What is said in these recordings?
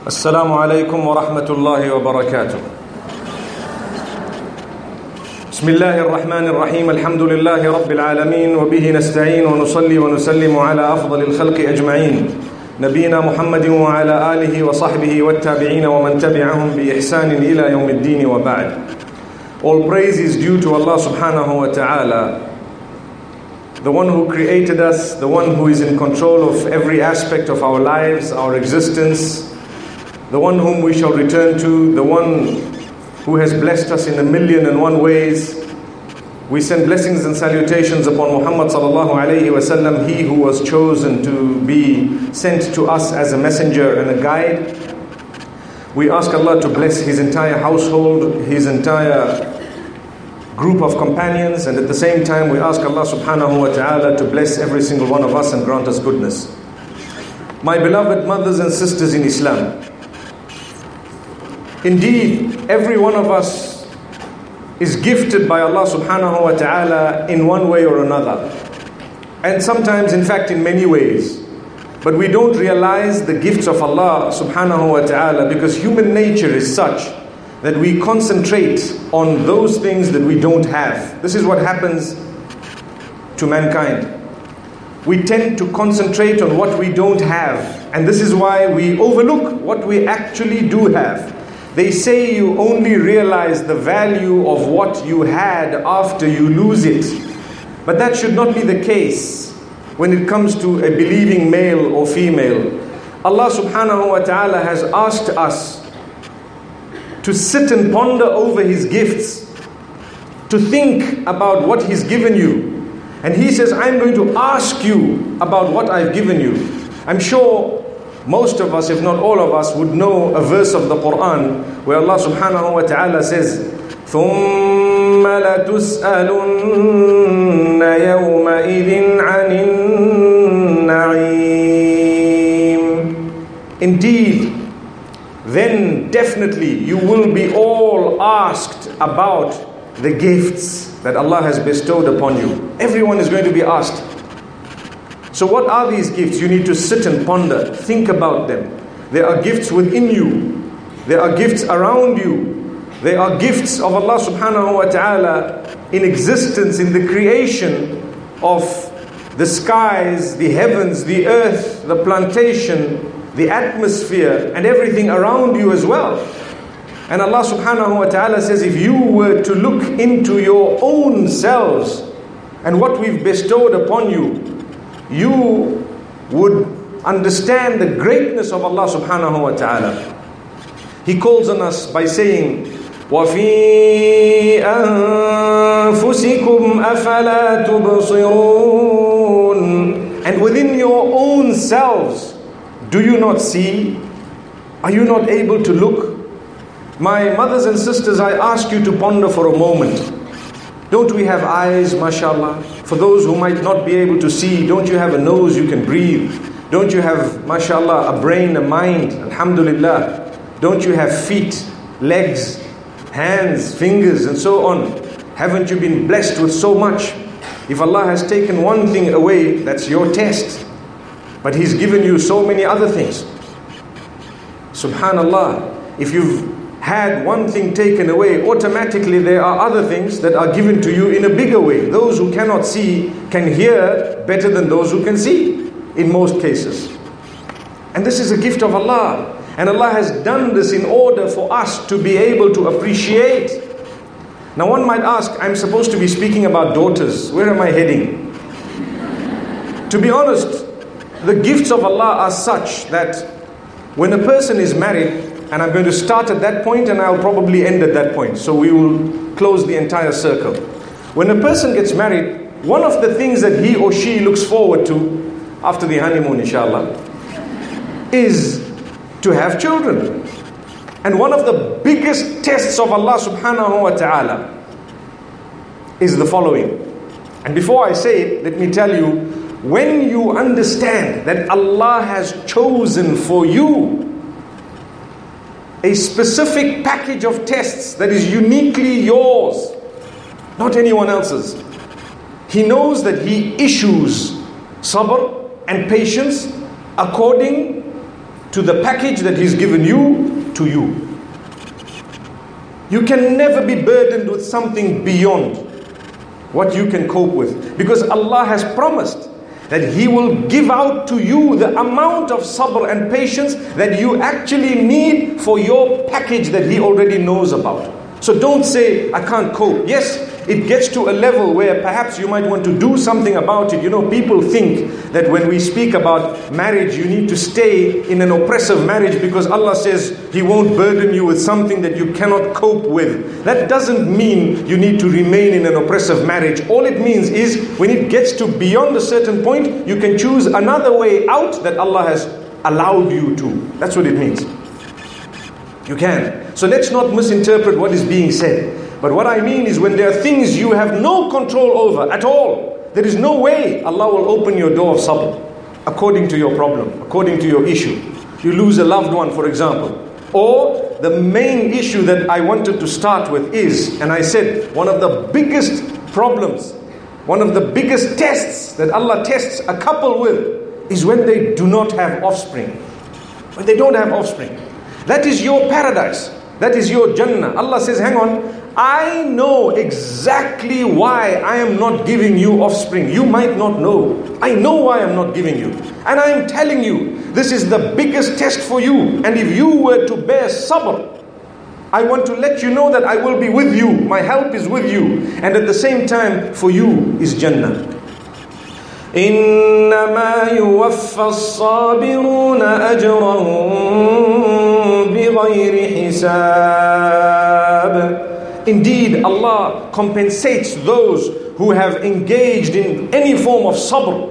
السلام عليكم ورحمة الله وبركاته. بسم الله الرحمن الرحيم. الحمد لله رب العالمين وبه نستعين ونصلي ونسلم على أفضل الخلق أجمعين نبينا محمد وعلى آله وصحبه والتابعين ومن تبعهم بإحسان إلى يوم الدين وبعد. All praise is due to Allah subhanahu wa ta'ala, the one who created us, the one who is in control of every aspect of our lives, our existence, the one whom we shall return to, the one who has blessed us in 1,000,001 ways. We send blessings and salutations upon Muhammad sallallahu alayhi wa sallam, he who was chosen to be sent to us as a messenger and a guide. We ask Allah to bless his entire household, his entire group of companions, and at the same time we ask Allah subhanahu wa ta'ala to bless every single one of us and grant us goodness. My beloved mothers and sisters in Islam, indeed, every one of us is gifted by Allah subhanahu wa ta'ala in one way or another. And sometimes, in fact, in many ways. But we don't realize the gifts of Allah subhanahu wa ta'ala because human nature is such that we concentrate on those things that we don't have. This is what happens to mankind. We tend to concentrate on what we don't have. And this is why we overlook what we actually do have. They say you only realize the value of what you had after you lose it. But that should not be the case when it comes to a believing male or female. Allah subhanahu wa ta'ala has asked us to sit and ponder over His gifts, to think about what He's given you. And He says, I'm going to ask you about what I've given you. I'm sure most of us, if not all of us, would know a verse of the Quran where Allah subhanahu wa ta'ala says, ثُمَّ لَتُسْأَلُنَّ يَوْمَئِذٍ عَنِ النَّعِيمِ. Indeed, then definitely you will be all asked about the gifts that Allah has bestowed upon you. Everyone is going to be asked. So what are these gifts? You need to sit and ponder, think about them. There are gifts within you. There are gifts around you. There are gifts of Allah subhanahu wa ta'ala in existence, in the creation of the skies, the heavens, the earth, the plantation, the atmosphere, and everything around you as well. And Allah subhanahu wa ta'ala says, if you were to look into your own selves and what we've bestowed upon you, you would understand the greatness of Allah subhanahu wa ta'ala. He calls on us by saying, وَفِي أَنفُسِكُمْ أَفَلَا تُبْصِرُونَ. And within your own selves, do you not see? Are you not able to look? My mothers and sisters, I ask you to ponder for a moment. Don't we have eyes, mashallah? For those who might not be able to see, don't you have a nose you can breathe? Don't you have, mashallah, a brain, a mind? Alhamdulillah. Don't you have feet, legs, hands, fingers, and so on? Haven't you been blessed with so much? If Allah has taken one thing away, that's your test. But He's given you so many other things. Subhanallah. If you've had one thing taken away, automatically there are other things that are given to you in a bigger way. Those who cannot see can hear better than those who can see, in most cases. And this is a gift of Allah. And Allah has done this in order for us to be able to appreciate. Now one might ask, I'm supposed to be speaking about daughters. Where am I heading? To be honest, the gifts of Allah are such that when a person is married, and I'm going to start at that point and I'll probably end at that point. So we will close the entire circle. When a person gets married, one of the things that he or she looks forward to after the honeymoon, inshallah, is to have children. And one of the biggest tests of Allah subhanahu wa ta'ala is the following. And before I say it, let me tell you, when you understand that Allah has chosen for you a specific package of tests that is uniquely yours, not anyone else's. He knows that He issues sabr and patience according to the package that He's given you to you. You can never be burdened with something beyond what you can cope with, because Allah has promised that He will give out to you the amount of sabr and patience that you actually need for your package that He already knows about. So don't say, I can't cope. Yes, it gets to a level where perhaps you might want to do something about it. You know, people think that when we speak about marriage, you need to stay in an oppressive marriage because Allah says He won't burden you with something that you cannot cope with. That doesn't mean you need to remain in an oppressive marriage. All it means is when it gets to beyond a certain point, you can choose another way out that Allah has allowed you to. That's what it means. You can. So let's not misinterpret what is being said. But what I mean is when there are things you have no control over at all, there is no way Allah will open your door of sabr according to your problem, according to your issue. You lose a loved one, for example. Or the main issue that I wanted to start with is, and I said, one of the biggest problems, one of the biggest tests that Allah tests a couple with is when they do not have offspring. When they don't have offspring. That is your paradise. That is your Jannah. Allah says, hang on, I know exactly why I am not giving you offspring. You might not know. I know why I'm not giving you. And I am telling you, this is the biggest test for you. And if you were to bear sabr, I want to let you know that I will be with you. My help is with you. And at the same time, for you is Jannah. إِنَّمَا يُوَفَّى الصَّابِرُونَ أَجْرَهُمْ بِغَيْرِ حِسَابٍ. Indeed, Allah compensates those who have engaged in any form of sabr.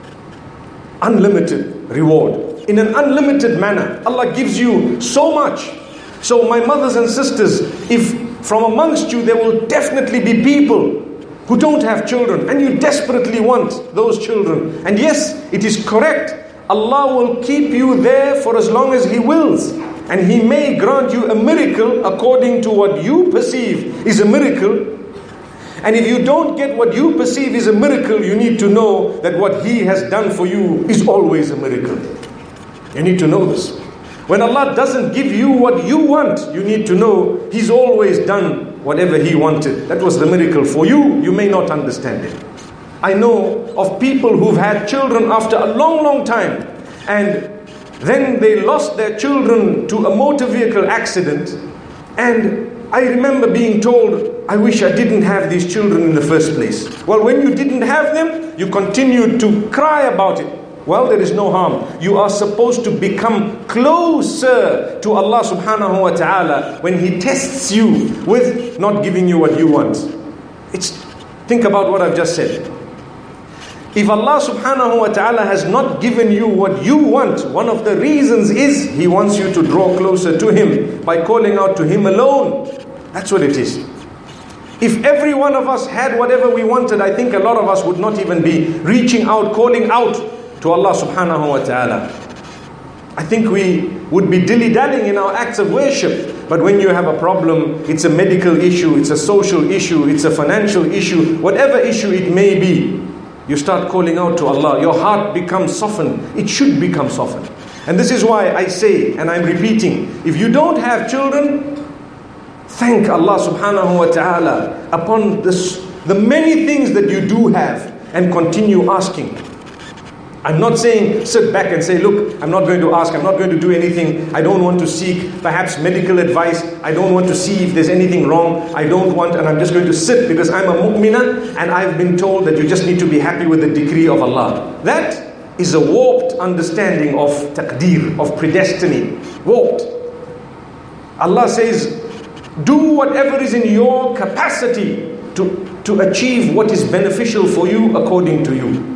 Unlimited reward. In an unlimited manner. Allah gives you so much. So my mothers and sisters, if from amongst you there will definitely be people who don't have children and you desperately want those children. And yes, it is correct. Allah will keep you there for as long as He wills. And He may grant you a miracle according to what you perceive is a miracle. And if you don't get what you perceive is a miracle, you need to know that what He has done for you is always a miracle. You need to know this. When Allah doesn't give you what you want, you need to know He's always done whatever He wanted. That was the miracle for you. You may not understand it. I know of people who've had children after a long, long time, and then they lost their children to a motor vehicle accident, and I remember being told, I wish I didn't have these children in the first place. Well, when you didn't have them, you continued to cry about it. Well, there is no harm. You are supposed to become closer to Allah subhanahu wa ta'ala when He tests you with not giving you what you want. Think about what I've just said. If Allah subhanahu wa ta'ala has not given you what you want, one of the reasons is He wants you to draw closer to Him by calling out to Him alone. That's what it is. If every one of us had whatever we wanted, I think a lot of us would not even be reaching out, calling out to Allah subhanahu wa ta'ala. I think we would be dilly-dallying in our acts of worship. But when you have a problem, it's a medical issue, it's a social issue, it's a financial issue, whatever issue it may be, you start calling out to Allah. Your heart becomes softened. It should become softened. And this is why I say, and I'm repeating, if you don't have children, thank Allah subhanahu wa ta'ala upon the many things that you do have, and continue asking. I'm not saying sit back and say, look, I'm not going to ask, I'm not going to do anything, I don't want to seek perhaps medical advice, I don't want to see if there's anything wrong, I don't want, and I'm just going to sit because I'm a mu'minah and I've been told that you just need to be happy with the decree of Allah. That is a warped understanding of taqdeer, of predestiny. Warped. Allah says, do whatever is in your capacity to achieve what is beneficial for you according to you.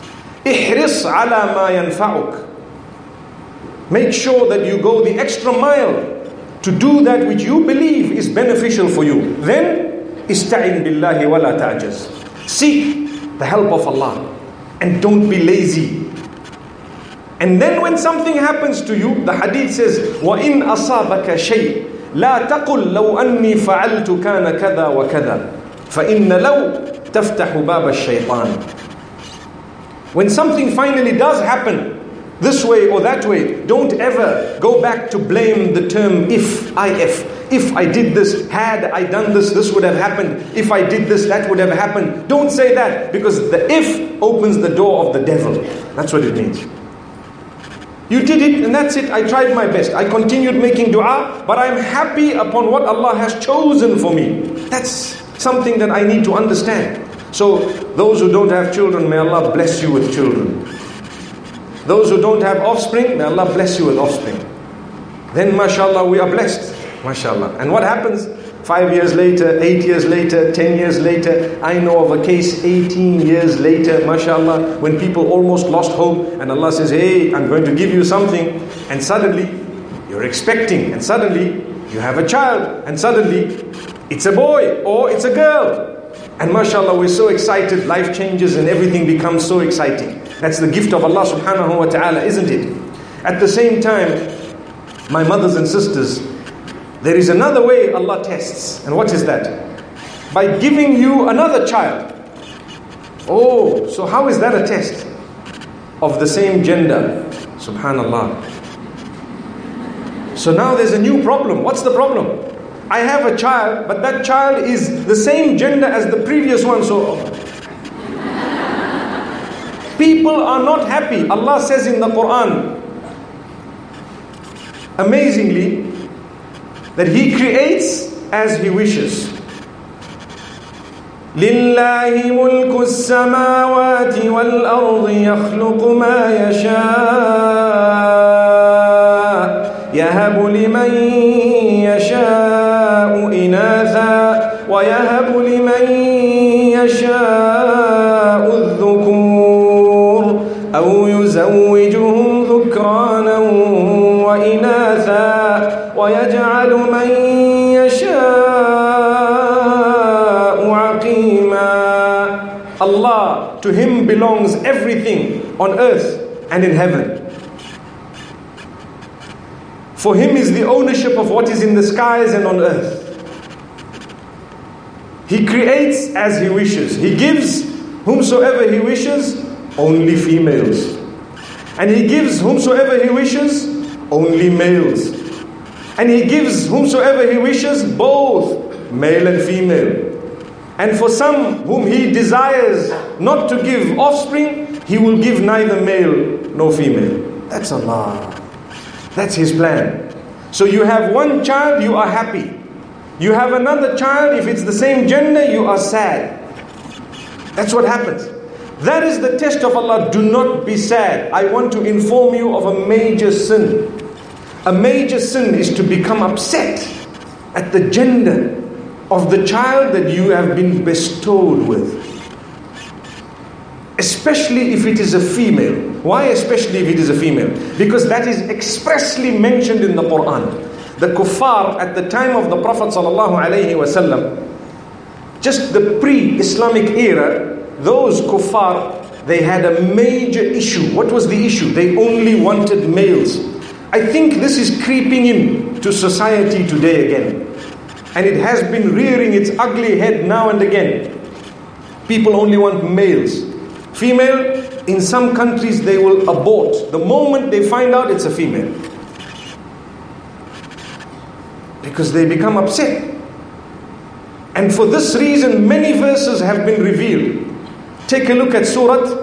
احرص على ما ينفعك. Make sure that you go the extra mile to do that which you believe is beneficial for you. Then استعن بالله ولا تعجز. Seek the help of Allah and don't be lazy. And then when something happens to you, the hadith says, وَإِنْ أَصَابَكَ شَيْءٍ لَا تَقُلْ لَوْ أَنِّي فَعَلْتُ كَانَ كَذَا وَكَذَا فَإِنَّ لَوْ تَفْتَحُ بَابَ الشَّيْطَانِ. When something finally does happen, this way or that way. Don't ever go back to blame the term if. If I did this, had I done this, this would have happened. If I did this, that would have happened. Don't say that, because the if opens the door of the devil. That's what it means. You did it and that's it. I tried my best. I continued making dua, but I'm happy upon what Allah has chosen for me. That's something that I need to understand. So those who don't have children, may Allah bless you with children. Those who don't have offspring, may Allah bless you with offspring. Then mashallah, we are blessed. MashaAllah. And what happens 5 years later, 8 years later, 10 years later? I know of a case 18 years later, MashaAllah, when people almost lost hope, and Allah says, hey, I'm going to give you something, and suddenly you're expecting, and suddenly you have a child, and suddenly it's a boy or it's a girl. And MashaAllah, we're so excited, life changes and everything becomes so exciting. That's the gift of Allah subhanahu wa ta'ala, isn't it? At the same time, my mothers and sisters, there is another way Allah tests. And what is that? By giving you another child. Oh, so how is that a test? Of the same gender. Subhanallah. So now there's a new problem. What's the problem? I have a child, but that child is the same gender as the previous one. So people are not happy. Allah says in the Quran, amazingly, that He creates as He wishes. لِلَّهِ مُلْكُ السَّمَاوَاتِ وَالْأَرْضِ يَخْلُقُ مَا يَشَاءُ يَهَبُ لِمَنْ يَشَاءُ إِنَاثًا وَيَهَبُ لِمَنْ يَشَاءُ الذُّكُورَ أَوْ يُزَوِّجُهُمْ ذُكْرَانًا وَإِنَاثًا وَيَجْعَلُ مَنْ يَشَاءُ عَقِيمًا. Allah, to Him belongs everything on earth and in heaven. For Him is the ownership of what is in the skies and on earth. He creates as He wishes. He gives whomsoever He wishes only females. And He gives whomsoever He wishes only males. And He gives whomsoever He wishes both male and female. And for some whom He desires not to give offspring, He will give neither male nor female. That's Allah. That's His plan. So you have one child, you are happy. You have another child, if it's the same gender, you are sad. That's what happens. That is the test of Allah. Do not be sad. I want to inform you of a major sin. A major sin is to become upset at the gender of the child that you have been bestowed with. Especially if it is a female. Why especially if it is a female? Because that is expressly mentioned in the Quran. The kuffar at the time of the Prophet ﷺ, just the pre-Islamic era, those kuffar, they had a major issue. What was the issue? They only wanted males. I think this is creeping in to society today again. And it has been rearing its ugly head now and again. People only want males. Female, in some countries they will abort the moment they find out it's a female. Because they become upset. And for this reason, many verses have been revealed. Take a look at Surah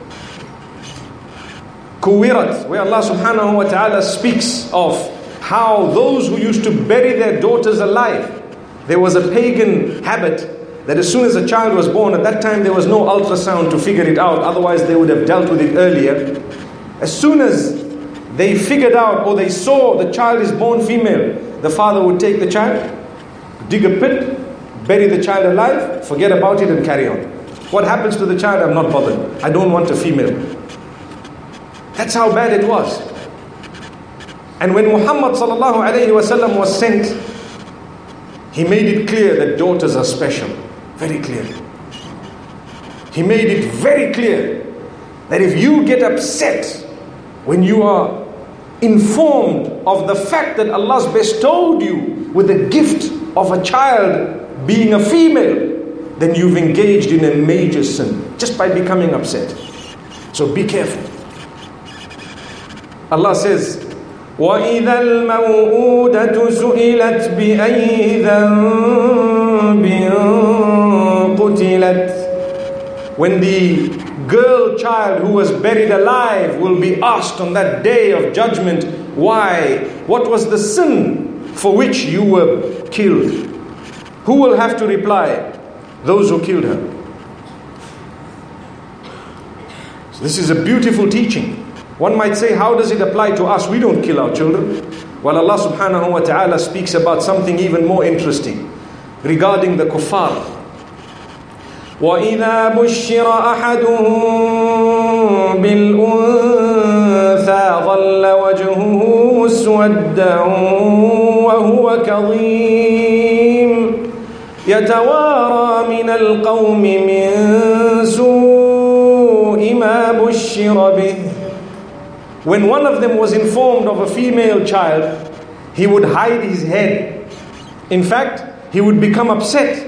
Kuwirat, where Allah subhanahu wa ta'ala speaks of how those who used to bury their daughters alive, there was a pagan habit that as soon as a child was born, at that time there was no ultrasound to figure it out, otherwise they would have dealt with it earlier. As soon as they figured out or they saw the child is born female, the father would take the child, dig a pit, bury the child alive, forget about it and carry on. What happens to the child? I'm not bothered. I don't want a female. That's how bad it was. And when Muhammad sallallahu alayhi wasallam was sent, he made it clear that daughters are special. Very clear. He made it very clear that if you get upset when you are informed of the fact that Allah's bestowed you with the gift of a child being a female, then you've engaged in a major sin just by becoming upset. So be careful. Allah says, وَإِذَا الْمَوْءُودَةُ سُئِلَتْ بِأَيِّ ذَنْبٍ قُتِلَتْ. When the girl child who was buried alive will be asked on that day of judgment, why? What was the sin for which you were killed? Who will have to reply? Those who killed her. So this is a beautiful teaching. One might say, how does it apply to us? We don't kill our children. Well, Allah subhanahu wa ta'ala speaks about something even more interesting regarding the kuffar. وَإِذَا بُشِّرَ أَحَدُهُم بِالْأُنثَى ظَلَّ وَجْهُهُ مُسْوَدًّا وَهُوَ كَظِيمٌ يَتَوَارَى مِنَ الْقَوْمِ مِنْ سُوءِ مَا بُشِّرَ بِهِ. When one of them was informed of a female child, he would hide his head. In fact, he would become upset.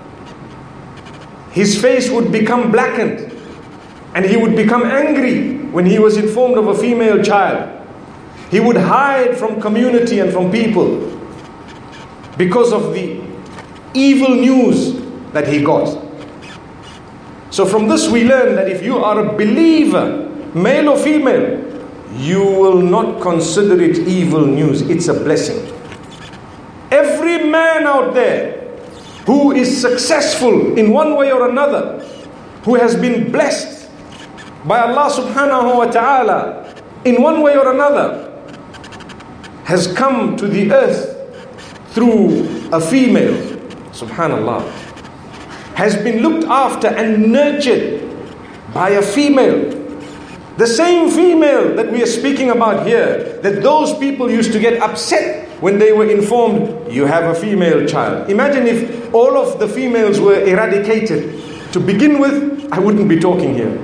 His face would become blackened. And he would become angry when he was informed of a female child. He would hide from community and from people because of the evil news that he got. So from this we learn that if you are a believer, male or female, you will not consider it evil news. It's a blessing. Every man out there who is successful in one way or another, who has been blessed by Allah subhanahu wa ta'ala in one way or another, has come to the earth through a female, subhanallah, has been looked after and nurtured by a female. The same female that we are speaking about here, that those people used to get upset when they were informed, you have a female child. Imagine if all of the females were eradicated. To begin with, I wouldn't be talking here.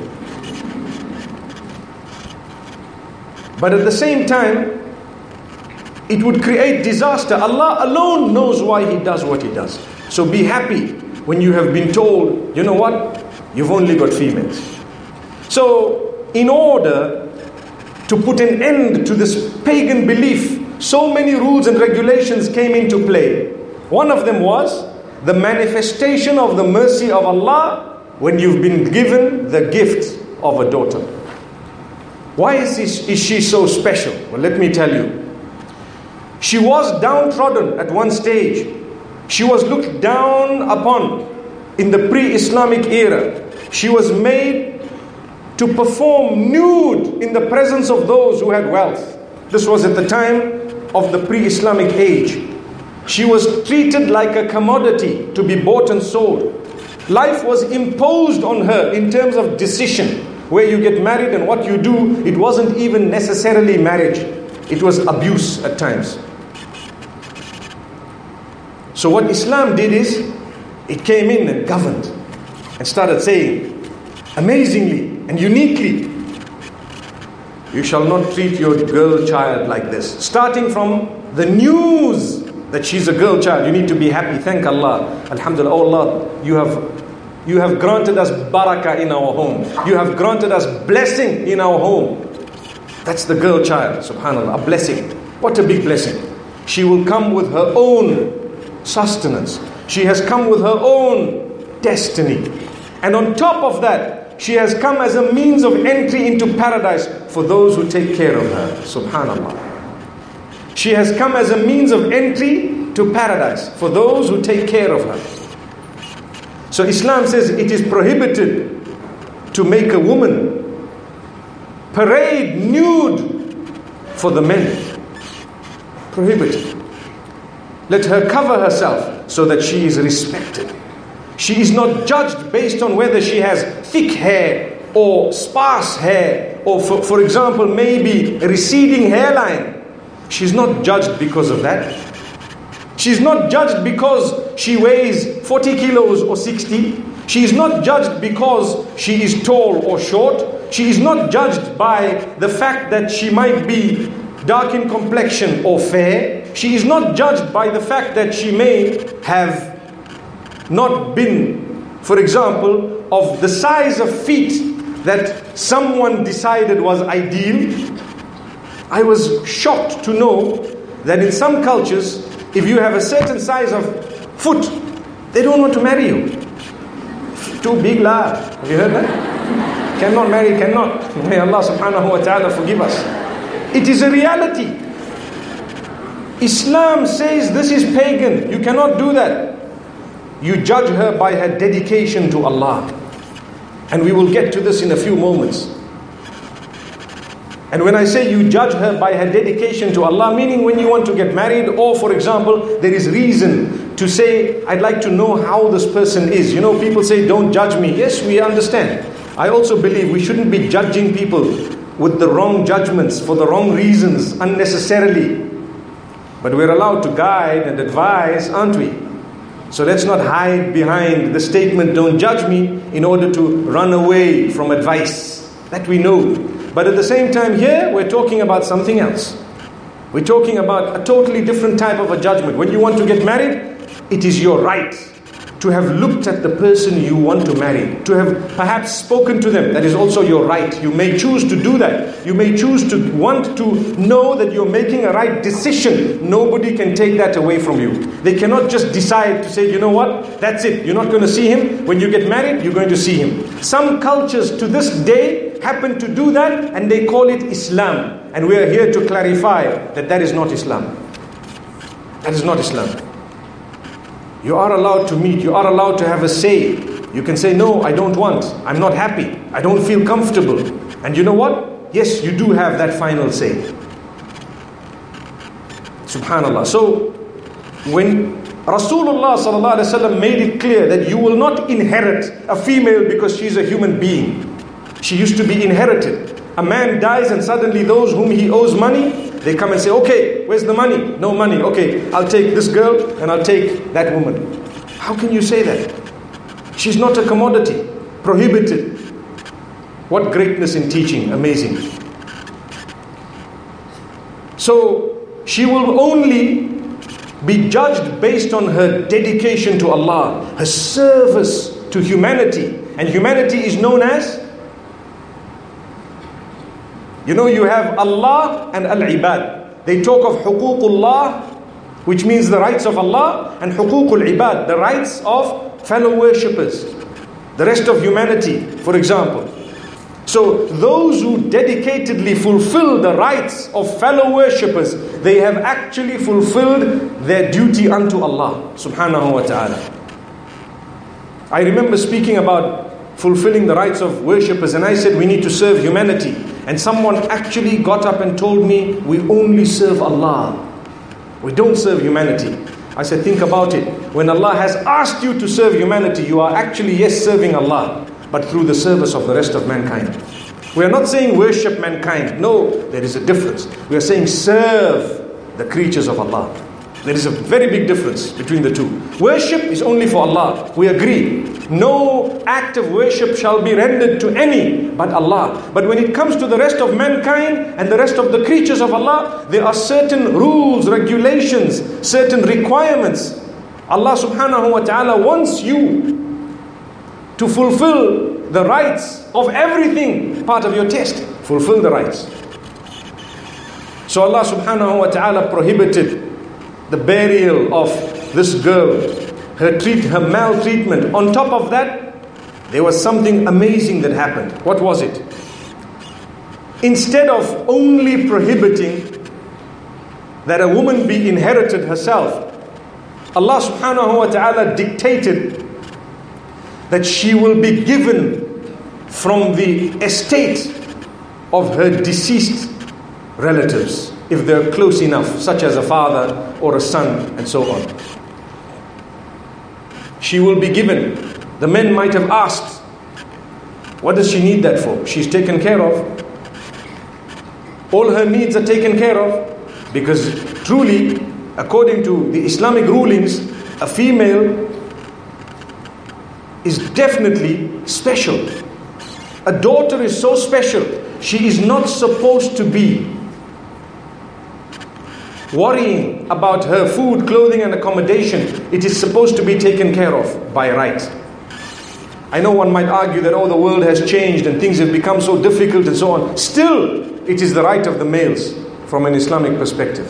But at the same time, it would create disaster. Allah alone knows why He does what He does. So be happy when you have been told, you know what? You've only got females. So, in order to put an end to this pagan belief, so many rules and regulations came into play. One of them was the manifestation of the mercy of Allah when you've been given the gift of a daughter. Why is she so special? Well, let me tell you. She was downtrodden at one stage. She was looked down upon in the pre-Islamic era. She was made to perform nude in the presence of those who had wealth. This was at the time of the pre-Islamic age. She was treated like a commodity to be bought and sold. Life was imposed on her in terms of decision. Where you get married and what you do, it wasn't even necessarily marriage. It was abuse at times. So what Islam did is, it came in and governed and started saying, amazingly and uniquely, you shall not treat your girl child like this. Starting from the news that she's a girl child, you need to be happy. Thank Allah. Alhamdulillah. Oh Allah, you have granted us barakah in our home. You have granted us blessing in our home. That's the girl child, subhanallah, a blessing. What a big blessing. She will come with her own sustenance. She has come with her own destiny. And on top of that, she has come as a means of entry into paradise for those who take care of her. Subhanallah. She has come as a means of entry to paradise for those who take care of her. So Islam says it is prohibited to make a woman parade nude for the men. Prohibited. Let her cover herself so that she is respected. She is not judged based on whether she has thick hair or sparse hair, or for example, maybe a receding hairline. She's not judged because of that. She's not judged because she weighs 40 kilos or 60. She is not judged because she is tall or short. She is not judged by the fact that she might be dark in complexion or fair. She is not judged by the fact that she may have not been, for example, of the size of feet that someone decided was ideal. I was shocked to know that in some cultures, if you have a certain size of foot, they don't want to marry you. Too big la. Have you heard that? Cannot marry, cannot. May Allah subhanahu wa ta'ala forgive us. It is a reality. Islam says this is pagan. You cannot do that. You judge her by her dedication to Allah. And we will get to this in a few moments. And when I say you judge her by her dedication to Allah, meaning when you want to get married, or for example, there is reason to say, I'd like to know how this person is. You know, people say, don't judge me. Yes, we understand. I also believe we shouldn't be judging people with the wrong judgments, for the wrong reasons, unnecessarily. But we're allowed to guide and advise, aren't we? So let's not hide behind the statement, don't judge me, in order to run away from advice. That we know. But at the same time here, we're talking about something else. We're talking about a totally different type of a judgment. When you want to get married, it is your right to have looked at the person you want to marry, to have perhaps spoken to them. That is also your right. You may choose to do that. You may choose to want to know that you're making a right decision. Nobody can take that away from you. They cannot just decide to say, you know what, that's it. You're not going to see him. When you get married, you're going to see him. Some cultures to this day happen to do that, and they call it Islam. And we are here to clarify that that is not Islam. That is not Islam. You are allowed to meet. You are allowed to have a say. You can say, no, I don't want. I'm not happy. I don't feel comfortable. And you know what? Yes, you do have that final say. Subhanallah. So, when Rasulullah sallallahu alaihi wasallam made it clear that you will not inherit a female because she's a human being. She used to be inherited. A man dies and suddenly those whom he owes money, they come and say, okay, where's the money? No money. Okay, I'll take this girl and I'll take that woman. How can you say that? She's not a commodity. Prohibited. What greatness in teaching. Amazing. So, she will only be judged based on her dedication to Allah, her service to humanity. And humanity is known as, you know, you have Allah and Al-Ibad. They talk of Huququllah, which means the rights of Allah, and Huququl Ibad, the rights of fellow worshippers, the rest of humanity, for example. So those who dedicatedly fulfill the rights of fellow worshippers, they have actually fulfilled their duty unto Allah subhanahu wa ta'ala. I remember speaking about fulfilling the rights of worshippers, and I said we need to serve humanity. And someone actually got up and told me, we only serve Allah. We don't serve humanity. I said, think about it. When Allah has asked you to serve humanity, you are actually, yes, serving Allah, but through the service of the rest of mankind. We are not saying worship mankind. No, there is a difference. We are saying serve the creatures of Allah. There is a very big difference between the two. Worship is only for Allah. We agree. No act of worship shall be rendered to any but Allah. But when it comes to the rest of mankind and the rest of the creatures of Allah, there are certain rules, regulations, certain requirements. Allah subhanahu wa ta'ala wants you to fulfill the rights of everything, part of your test. Fulfill the rights. So Allah subhanahu wa ta'ala prohibited the burial of this girl, her maltreatment. On top of that, there was something amazing that happened. What was it? Instead of only prohibiting that a woman be inherited herself, Allah subhanahu wa ta'ala dictated that she will be given from the estate of her deceased relatives, if they're close enough, such as a father or a son and so on. She will be given. The men might have asked, what does she need that for? She's taken care of. All her needs are taken care of, because truly, according to the Islamic rulings, a female is definitely special. A daughter is so special. She is not supposed to be worrying about her food, clothing and accommodation. It is supposed to be taken care of by right. I know one might argue that, the world has changed and things have become so difficult and so on. Still, it is the right of the males from an Islamic perspective.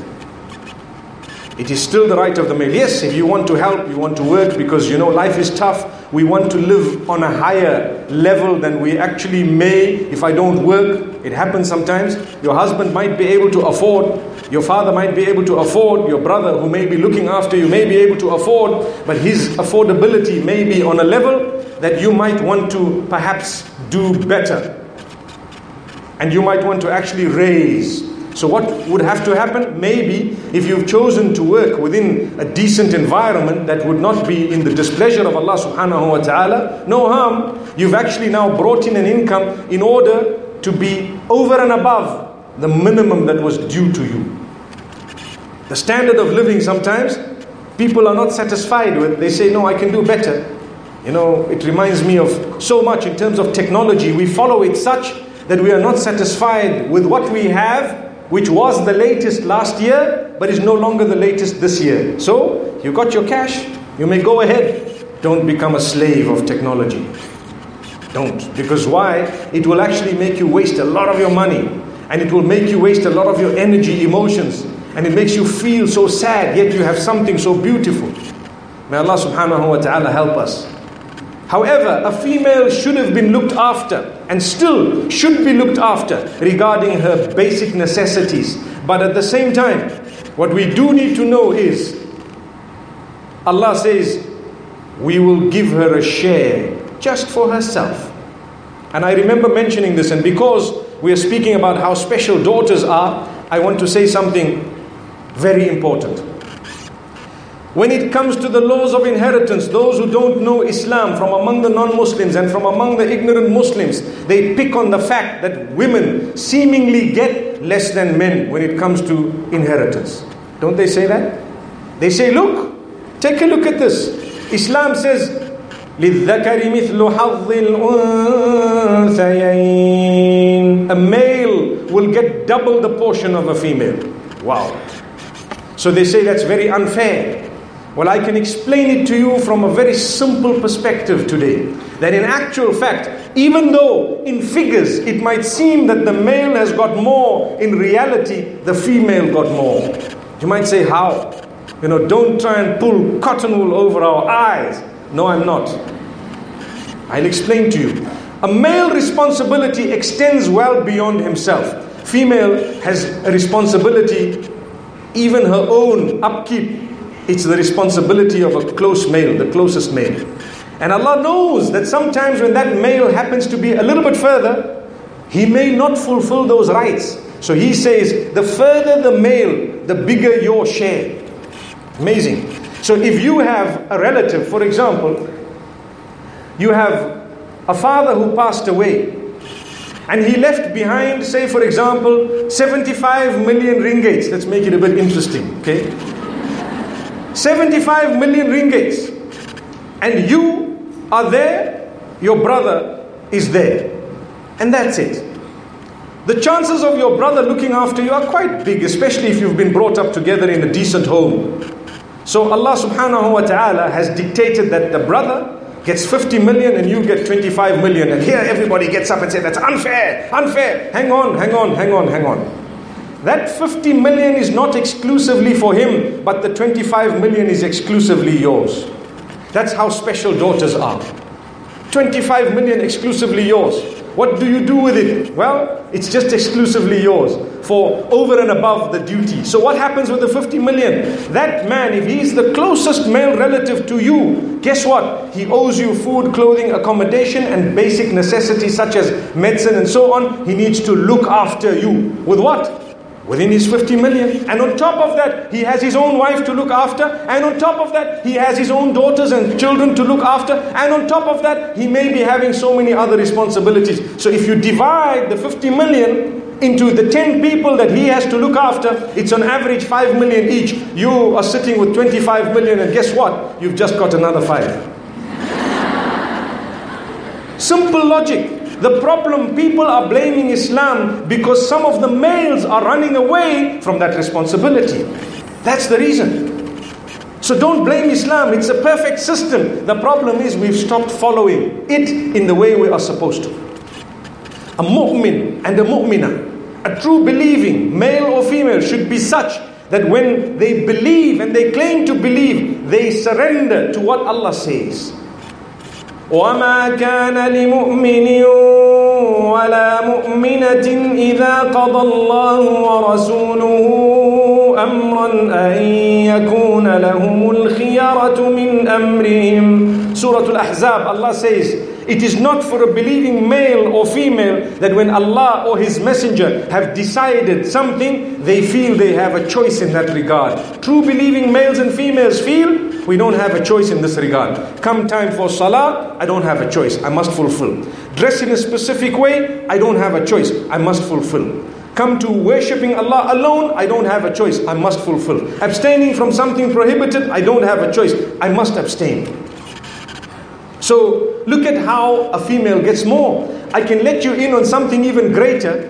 It is still the right of the male. Yes, if you want to help, you want to work because you know life is tough. We want to live on a higher level than we actually may if I don't work. It happens sometimes. Your husband might be able to afford. Your father might be able to afford. Your brother who may be looking after you may be able to afford. But his affordability may be on a level that you might want to perhaps do better. And you might want to actually raise. So what would have to happen? Maybe if you've chosen to work within a decent environment that would not be in the displeasure of Allah subhanahu wa ta'ala, no harm. You've actually now brought in an income in order to be over and above the minimum that was due to you. The standard of living sometimes people are not satisfied with. They say, no, I can do better. You know, it reminds me of so much in terms of technology. We follow it such that we are not satisfied with what we have, which was the latest last year, but is no longer the latest this year. So, you got your cash, you may go ahead. Don't become a slave of technology. Don't. Because why? It will actually make you waste a lot of your money. And it will make you waste a lot of your energy, emotions. And it makes you feel so sad, yet you have something so beautiful. May Allah subhanahu wa ta'ala help us. However, a female should have been looked after and still should be looked after regarding her basic necessities. But at the same time, what we do need to know is, Allah says, we will give her a share just for herself. And I remember mentioning this, and because we are speaking about how special daughters are, I want to say something very important. When it comes to the laws of inheritance, those who don't know Islam from among the non-Muslims and from among the ignorant Muslims, they pick on the fact that women seemingly get less than men when it comes to inheritance. Don't they say that? They say, look, take a look at this. Islam says, لِلذَّكَرِ مِثْلُ حَظِّ الْأُنْثَيَيْنِ. A male will get double the portion of a female. Wow. So they say that's very unfair. Well, I can explain it to you from a very simple perspective today. That in actual fact, even though in figures it might seem that the male has got more, in reality the female got more. You might say, how? You know, don't try and pull cotton wool over our eyes. No, I'm not. I'll explain to you. A male responsibility extends well beyond himself. Female has a responsibility, even her own upkeep. It's the responsibility of a close male, the closest male. And Allah knows that sometimes when that male happens to be a little bit further, he may not fulfill those rights. So He says, the further the male, the bigger your share. Amazing. So if you have a relative, for example, you have a father who passed away, and he left behind, say for example, 75 million ringgits. Let's make it a bit interesting, okay? 75 million ringgits. And you are there, your brother is there. And that's it. The chances of your brother looking after you are quite big, especially if you've been brought up together in a decent home. So Allah subhanahu wa ta'ala has dictated that the brother gets 50 million and you get 25 million. And here everybody gets up and says, that's unfair, unfair. Hang on. That 50 million is not exclusively for him, but the 25 million is exclusively yours. That's how special daughters are. 25 million exclusively yours. What do you do with it? Well, it's just exclusively yours for over and above the duty. So what happens with the 50 million? That man, if he's the closest male relative to you, guess what? He owes you food, clothing, accommodation, and basic necessities such as medicine and so on. He needs to look after you. With what? Within his 50 million. And on top of that, he has his own wife to look after. And on top of that, he has his own daughters and children to look after. And on top of that, he may be having so many other responsibilities. So if you divide the 50 million into the 10 people that he has to look after, it's on average 5 million each. You are sitting with 25 million, and guess what? You've just got another 5. Simple logic. The problem, people are blaming Islam because some of the males are running away from that responsibility. That's the reason. So don't blame Islam. It's a perfect system. The problem is we've stopped following it in the way we are supposed to. A mu'min and a mu'mina, a true believing, male or female, should be such that when they believe and they claim to believe, they surrender to what Allah says. وَمَا كَانَ لِمُؤْمِنٍ وَلَا مُؤْمِنَةٍ إِذَا قَضَى اللَّهُ وَرَسُولُهُ أَمْرًا أَن يَكُونَ لَهُمُ الْخِيَرَةُ مِنْ أَمْرِهِمْ. Surah Al-Ahzab, Allah says, it is not for a believing male or female that when Allah or His Messenger have decided something, they feel they have a choice in that regard. True believing males and females feel, we don't have a choice in this regard. Come time for salah, I don't have a choice, I must fulfill. Dress in a specific way, I don't have a choice, I must fulfill. Come to worshipping Allah alone, I don't have a choice, I must fulfill. Abstaining from something prohibited, I don't have a choice, I must abstain. So look at how a female gets more. I can let you in on something even greater.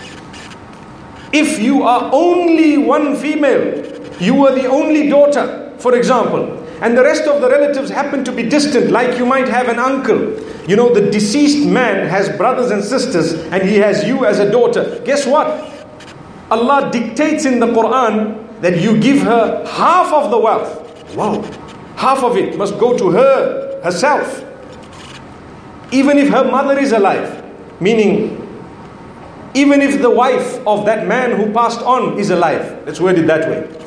If you are only one female, you are the only daughter, for example, and the rest of the relatives happen to be distant, like you might have an uncle. You know, the deceased man has brothers and sisters, and he has you as a daughter. Guess what? Allah dictates in the Quran that you give her half of the wealth. Wow. Half of it must go to her, herself. Even if her mother is alive. Meaning, even if the wife of that man who passed on is alive. Let's word it that way.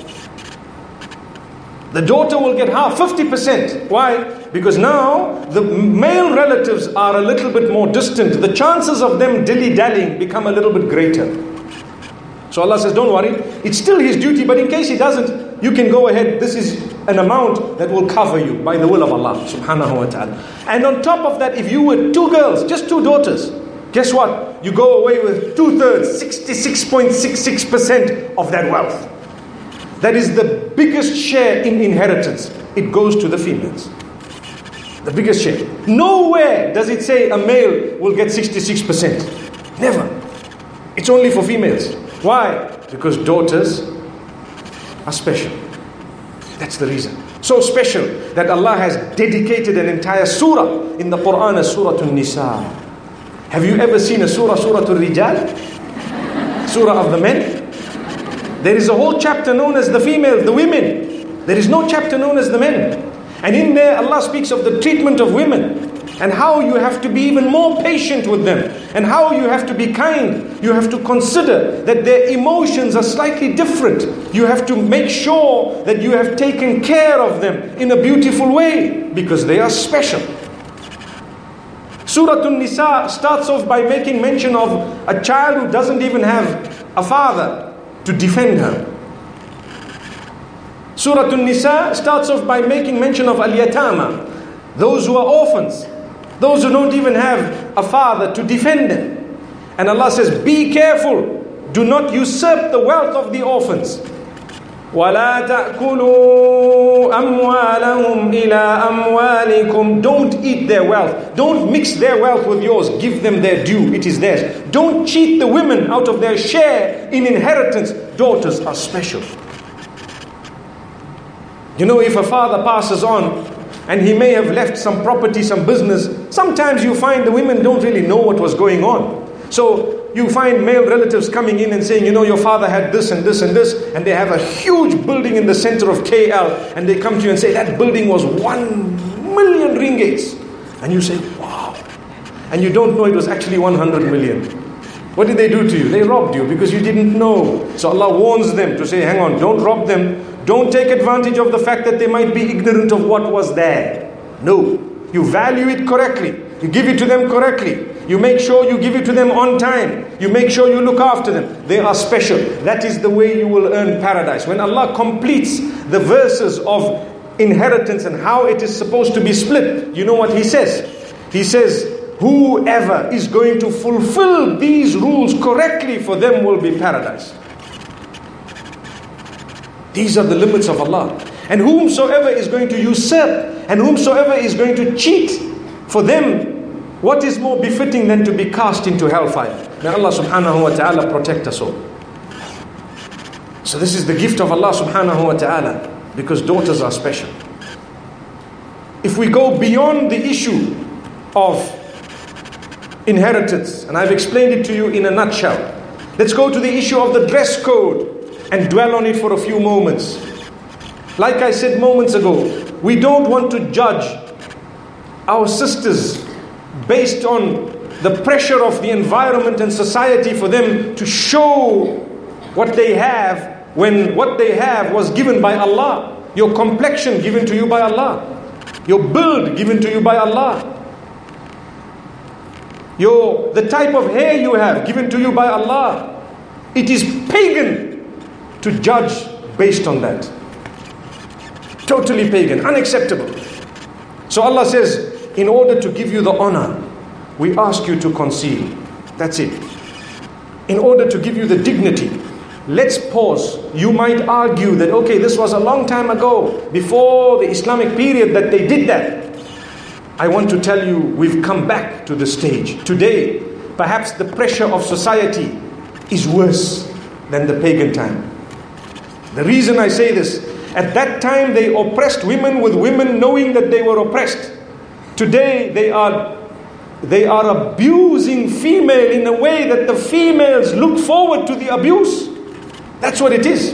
The daughter will get half, 50%. Why? Because now the male relatives are a little bit more distant. The chances of them dilly-dallying become a little bit greater. So Allah says, don't worry. It's still his duty, but in case he doesn't, you can go ahead. This is an amount that will cover you by the will of Allah subhanahu wa ta'ala. And on top of that, if you were two girls, just two daughters, guess what? You go away with 2/3, 66.66% of that wealth. That is the biggest share in inheritance. It goes to the females. The biggest share. Nowhere does it say a male will get 66%. Never. It's only for females. Why? Because daughters are special. That's the reason. So special that Allah has dedicated an entire surah in the Quran as Surah An-Nisa. Have you ever seen a surah, Surah Al-Rijal? Surah of the men? There is a whole chapter known as the female, the women. There is no chapter known as the men. And in there Allah speaks of the treatment of women and how you have to be even more patient with them and how you have to be kind. You have to consider that their emotions are slightly different. You have to make sure that you have taken care of them in a beautiful way because they are special. Surah An-Nisa starts off by making mention of a child who doesn't even have a father to defend her. Surah An-Nisa starts off by making mention of al-yatama, those who are orphans, those who don't even have a father to defend them. And Allah says, be careful, do not usurp the wealth of the orphans. وَلَا تَأْكُلُوا أَمْوَالَهُمْ إِلَىٰ أَمْوَالِكُمْ. Don't eat their wealth. Don't mix their wealth with yours. Give them their due. It is theirs. Don't cheat the women out of their share in inheritance. Daughters are special. You know, if a father passes on and he may have left some property, some business, sometimes you find the women don't really know what was going on. So you find male relatives coming in and saying, you know, your father had this and this and this, and they have a huge building in the center of KL, and they come to you and say, that building was 1 million ringgits. And you say, wow. And you don't know it was actually 100 million. What did they do to you? They robbed you because you didn't know. So Allah warns them to say, hang on, don't rob them. Don't take advantage of the fact that they might be ignorant of what was there. No. You value it correctly. You give it to them correctly. You make sure you give it to them on time. You make sure you look after them. They are special. That is the way you will earn paradise. When Allah completes the verses of inheritance and how it is supposed to be split, you know what He says? He says, whoever is going to fulfill these rules correctly, for them will be paradise. These are the limits of Allah. And whomsoever is going to usurp and whomsoever is going to cheat, for them, what is more befitting than to be cast into hellfire? May Allah subhanahu wa ta'ala protect us all. So this is the gift of Allah subhanahu wa ta'ala, because daughters are special. If we go beyond the issue of inheritance, and I've explained it to you in a nutshell, let's go to the issue of the dress code. and dwell on it for a few moments. Like I said moments ago, we don't want to judge our sisters based on the pressure of the environment and society for them to show what they have, when what they have was given by Allah. Your complexion given to you by Allah. Your build given to you by Allah. The type of hair you have given to you by Allah. It is pagan to judge based on that. Totally pagan, unacceptable. So Allah says, in order to give you the honor, we ask you to conceal. That's it. In order to give you the dignity, let's pause. You might argue that, okay, this was a long time ago, before the Islamic period that they did that. I want to tell you, we've come back to the stage. Today, perhaps the pressure of society is worse than the pagan time. The reason I say this, at that time they oppressed women with women knowing that they were oppressed. Today they are abusing female in a way that the females look forward to the abuse. That's what it is.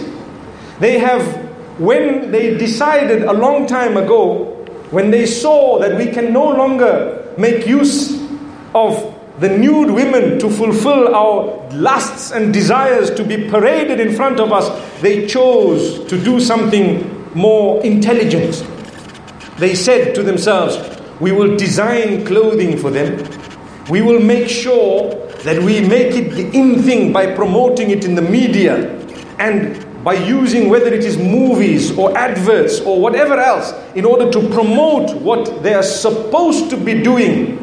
When they decided a long time ago, when they saw that we can no longer make use of the nude women to fulfill our lusts and desires to be paraded in front of us, they chose to do something more intelligent. They said to themselves, we will design clothing for them. We will make sure that we make it the in thing by promoting it in the media and by using whether it is movies or adverts or whatever else in order to promote what they are supposed to be doing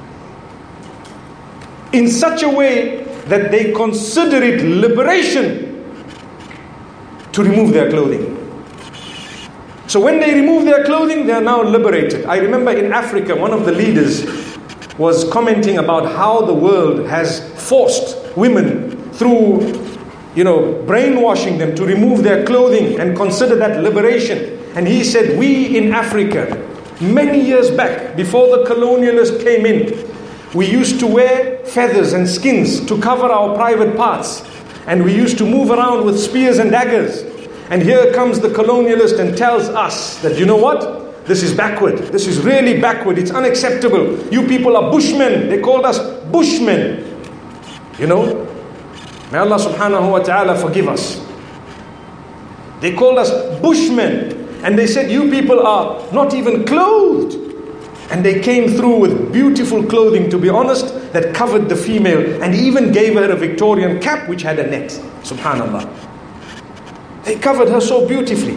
in such a way that they consider it liberation to remove their clothing. So when they remove their clothing, they are now liberated. I remember in Africa, one of the leaders was commenting about how the world has forced women through, brainwashing them to remove their clothing and consider that liberation. And he said, we in Africa, many years back, before the colonialists came in, we used to wear feathers and skins to cover our private parts. And we used to move around with spears and daggers. And here comes the colonialist and tells us that, you know what? This is backward. This is really backward. It's unacceptable. You people are bushmen. They called us bushmen. May Allah subhanahu wa ta'ala forgive us. They called us bushmen. And they said, you people are not even clothed. And they came through with beautiful clothing, to be honest, that covered the female and even gave her a Victorian cap which had a net. Subhanallah. They covered her so beautifully.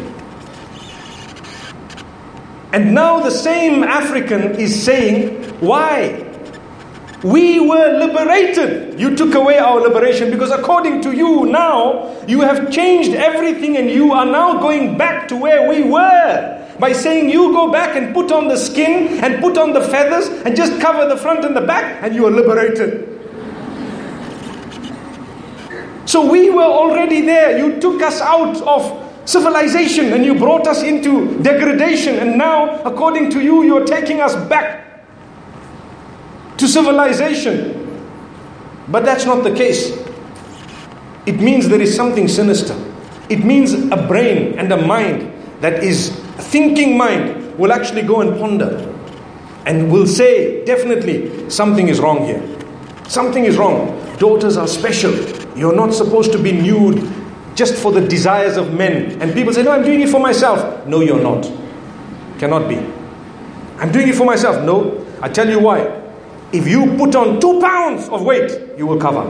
And now the same African is saying, why? We were liberated. You took away our liberation because according to you now, you have changed everything and you are now going back to where we were. By saying you go back and put on the skin and put on the feathers and just cover the front and the back and you are liberated. So we were already there. You took us out of civilization and you brought us into degradation. And now, according to you, you're taking us back to civilization. But that's not the case. It means there is something sinister. It means a brain and a mind that is a thinking mind will actually go and ponder and will say, definitely, something is wrong here. Something is wrong. Daughters are special. You're not supposed to be nude just for the desires of men. And people say, no, I'm doing it for myself. No, you're not. Cannot be. I'm doing it for myself. No. I tell you why. If you put on 2 pounds of weight, you will cover.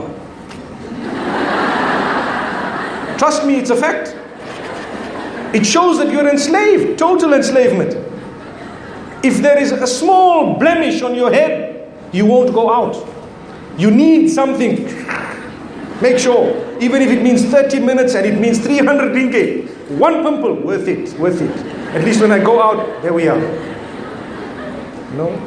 Trust me, it's a fact. It shows that you're enslaved, total enslavement. If there is a small blemish on your head, you won't go out. You need something. Make sure, even if it means 30 minutes and it means 300 ringgit, 1 pimple, worth it. At least when I go out, there we are. No?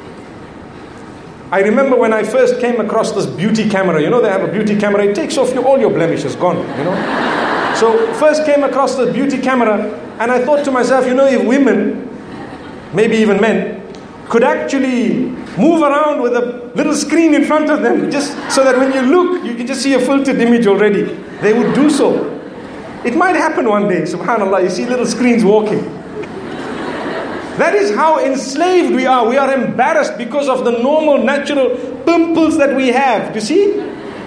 I remember when I first came across this beauty camera. They have a beauty camera. It takes off all your blemishes, gone, So first came across the beauty camera and I thought to myself, if women, maybe even men, could actually move around with a little screen in front of them just so that when you look, you can just see a filtered image already. They would do so. It might happen one day, subhanAllah, you see little screens walking. That is how enslaved we are. We are embarrassed because of the normal, natural pimples that we have. You see?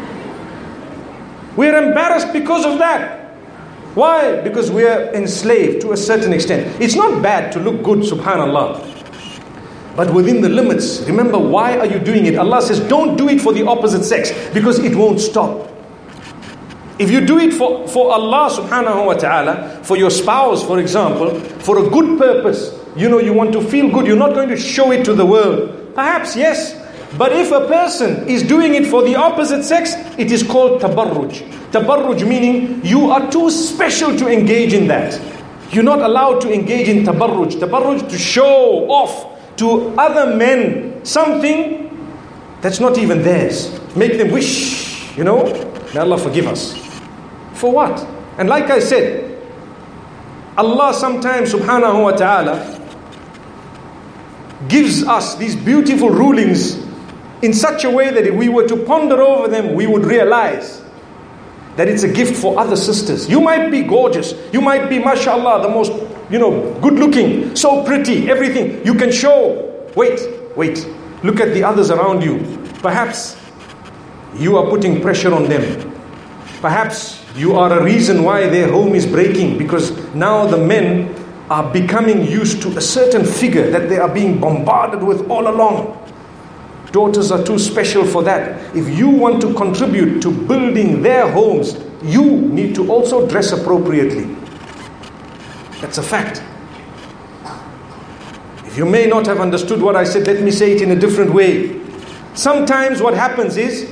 We are embarrassed because of that. Why? Because we are enslaved to a certain extent. It's not bad to look good, subhanAllah. But within the limits. Remember, why are you doing it? Allah says, don't do it for the opposite sex, because it won't stop. If you do it for Allah subhanahu wa ta'ala, for your spouse, for example, for a good purpose, you want to feel good, you're not going to show it to the world. Perhaps, yes. But if a person is doing it for the opposite sex, it is called tabarruj. Tabarruj meaning you are too special to engage in that. You're not allowed to engage in tabarruj. Tabarruj, to show off to other men something that's not even theirs. Make them wish, May Allah forgive us. For what? And like I said, Allah sometimes subhanahu wa ta'ala gives us these beautiful rulings in such a way that if we were to ponder over them, we would realize that it's a gift for other sisters. You might be gorgeous. You might be, mashallah, the most, good looking, so pretty, everything. You can show. Wait. Look at the others around you. Perhaps you are putting pressure on them. Perhaps you are a reason why their home is breaking, because now the men are becoming used to a certain figure that they are being bombarded with all along. Daughters are too special for that. If you want to contribute to building their homes, you need to also dress appropriately. That's a fact. If you may not have understood what I said, let me say it in a different way. Sometimes what happens is,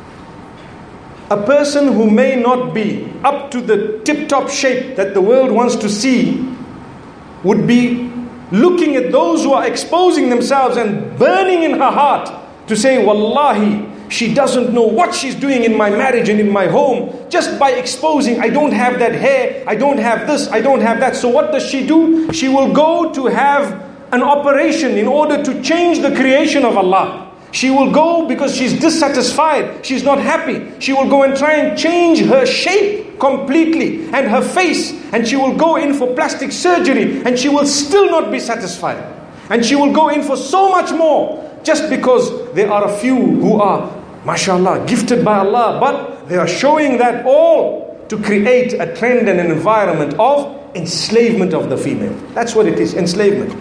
a person who may not be up to the tip-top shape that the world wants to see would be looking at those who are exposing themselves and burning in her heart to say, Wallahi, she doesn't know what she's doing in my marriage and in my home just by exposing. I don't have that hair, I don't have this, I don't have that. So what does she do? She will go to have an operation in order to change the creation of Allah. She will go because she's dissatisfied, she's not happy. She will go and try and change her shape completely and her face, and she will go in for plastic surgery and she will still not be satisfied. And she will go in for so much more just because there are a few who are, mashallah, gifted by Allah, but they are showing that all to create a trend and an environment of enslavement of the female. That's what it is, enslavement.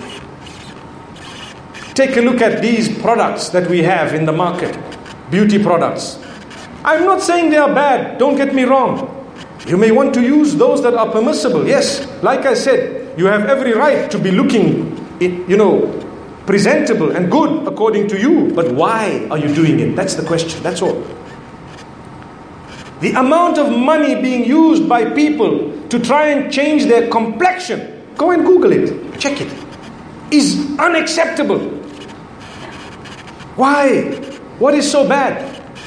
Take a look at these products that we have in the market, beauty products. I'm not saying they are bad, don't get me wrong. You may want to use those that are permissible. Yes, like I said, you have every right to be looking, presentable and good according to you. But why are you doing it? That's the question, that's all. The amount of money being used by people to try and change their complexion, go and Google it, check it, is unacceptable. Why? What is so bad?